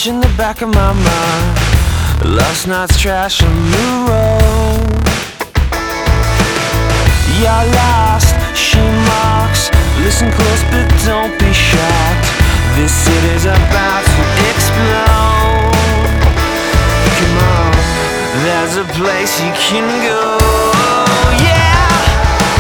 flash in the back of my mind. Last night's trash on the road. You're lost, she mocks. Listen close but don't be shocked. This city's about to explode. Come on, there's a place you can go.